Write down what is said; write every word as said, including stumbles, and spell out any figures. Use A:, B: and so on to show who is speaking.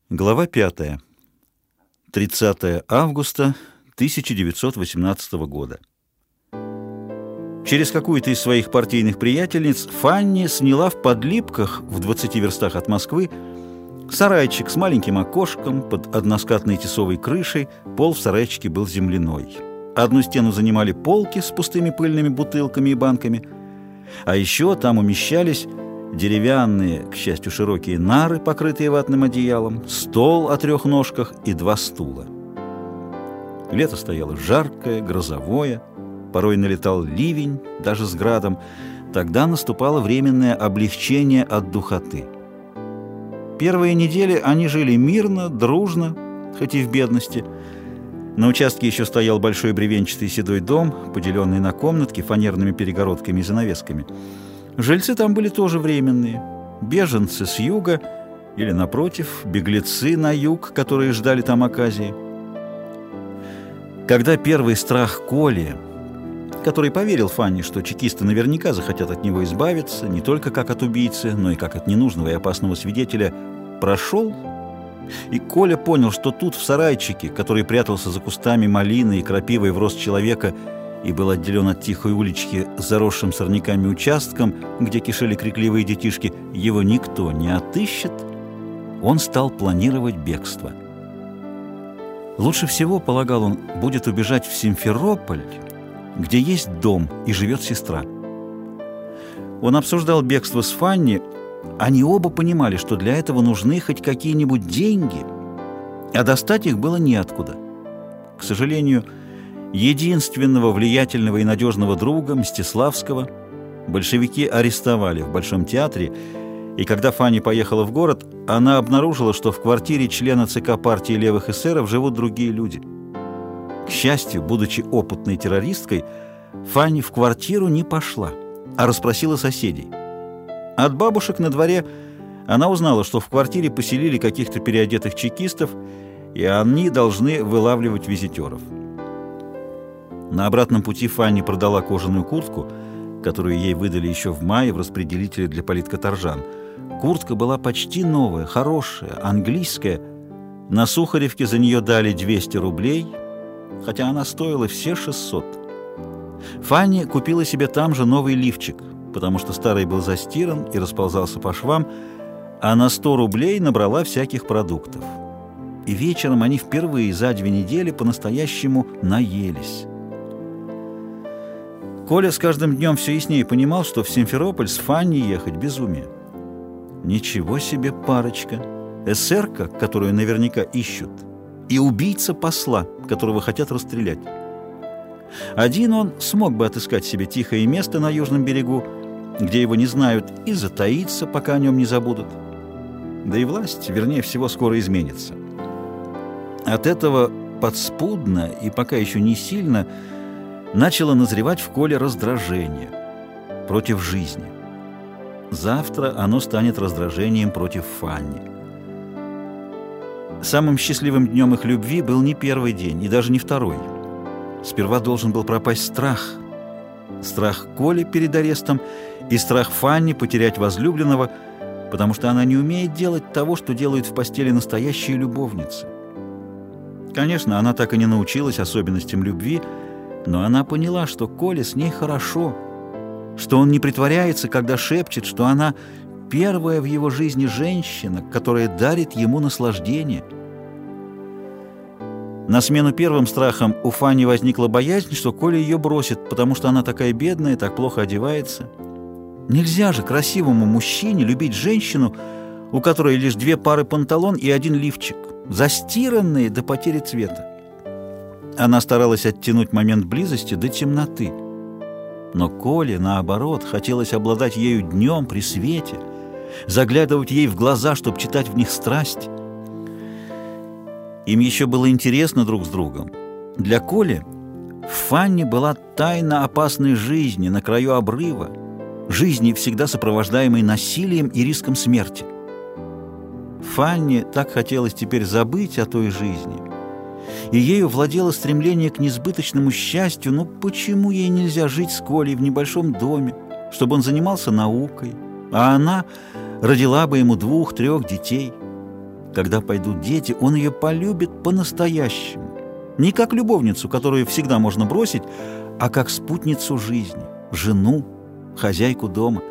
A: Глава пятая. тридцатое августа тысяча девятьсот восемнадцатого года. Через какую-то из своих партийных приятельниц Фанни сняла в Подлипках, в двадцати верстах от Москвы, сарайчик с маленьким окошком под односкатной тесовой крышей. Пол в сарайчике был земляной. Одну стену занимали полки с пустыми пыльными бутылками и банками, а еще там умещались деревянные, к счастью, широкие нары, покрытые ватным одеялом, стол о трех ножках и два стула. Лето стояло жаркое, грозовое, порой налетал ливень, даже с градом. Тогда наступало временное облегчение от духоты. Первые недели они жили мирно, дружно, хоть и в бедности. На участке еще стоял большой бревенчатый седой дом, поделенный на комнатки фанерными перегородками и занавесками. Жильцы там были тоже временные, беженцы с юга или, напротив, беглецы на юг, которые ждали там оказии. Когда первый страх Коли, который поверил Фанни, что чекисты наверняка захотят от него избавиться, не только как от убийцы, но и как от ненужного и опасного свидетеля, прошел, и Коля понял, что тут, в сарайчике, который прятался за кустами малины и крапивой в рост человека и был отделен от тихой улички заросшим сорняками участком, где кишели крикливые детишки, его никто не отыщет, он стал планировать бегство. Лучше всего, полагал он, будет убежать в Симферополь, где есть дом и живет сестра. Он обсуждал бегство с Фанни. Они оба понимали, что для этого нужны хоть какие-нибудь деньги, а достать их было неоткуда. К сожалению, единственного влиятельного и надежного друга, Мстиславского, большевики арестовали в Большом театре, и когда Фанни поехала в город, она обнаружила, что в квартире члена ЦК партии левых эсеров живут другие люди. К счастью, будучи опытной террористкой, Фанни в квартиру не пошла, а расспросила соседей. От бабушек на дворе она узнала, что в квартире поселили каких-то переодетых чекистов, и они должны вылавливать визитеров. На обратном пути Фанни продала кожаную куртку, которую ей выдали еще в мае в распределителе для политкоторжан. Куртка была почти новая, хорошая, английская. На Сухаревке за нее дали двести рублей, хотя она стоила все шестьсот. Фанни купила себе там же новый лифчик, потому что старый был застиран и расползался по швам, а на сто рублей набрала всяких продуктов. И вечером они впервые за две недели по-настоящему наелись. Коля с каждым днем все яснее понимал, что в Симферополь с Фанни ехать безумие. Ничего себе парочка! Эсерка, которую наверняка ищут, и убийца посла, которого хотят расстрелять. Один он смог бы отыскать себе тихое место на южном берегу, где его не знают, и затаиться, пока о нем не забудут. Да и власть, вернее всего, скоро изменится. От этого подспудно и пока еще не сильно начало назревать в Коле раздражение против жизни. Завтра оно станет раздражением против Фанни. Самым счастливым днем их любви был не первый день и даже не второй. Сперва должен был пропасть страх. Страх Коли перед арестом и страх Фанни потерять возлюбленного, потому что она не умеет делать того, что делают в постели настоящие любовницы. Конечно, она так и не научилась особенностям любви, но она поняла, что Коле с ней хорошо, что он не притворяется, когда шепчет, что она первая в его жизни женщина, которая дарит ему наслаждение. На смену первым страхам у Фанни возникла боязнь, что Коля ее бросит, потому что она такая бедная, так плохо одевается. Нельзя же красивому мужчине любить женщину, у которой лишь две пары панталон и один лифчик, застиранные до потери цвета. Она старалась оттянуть момент близости до темноты. Но Коле, наоборот, хотелось обладать ею днем при свете, заглядывать ей в глаза, чтобы читать в них страсть. Им еще было интересно друг с другом. Для Коли Фанни была тайна опасной жизни на краю обрыва, жизни, всегда сопровождаемой насилием и риском смерти. Фанни так хотелось теперь забыть о той жизни, и ею владело стремление к несбыточному счастью. Но почему ей нельзя жить с Колей в небольшом доме, чтобы он занимался наукой, а она родила бы ему двух-трех детей? Когда пойдут дети, он ее полюбит по-настоящему. Не как любовницу, которую всегда можно бросить, а как спутницу жизни, жену, хозяйку дома.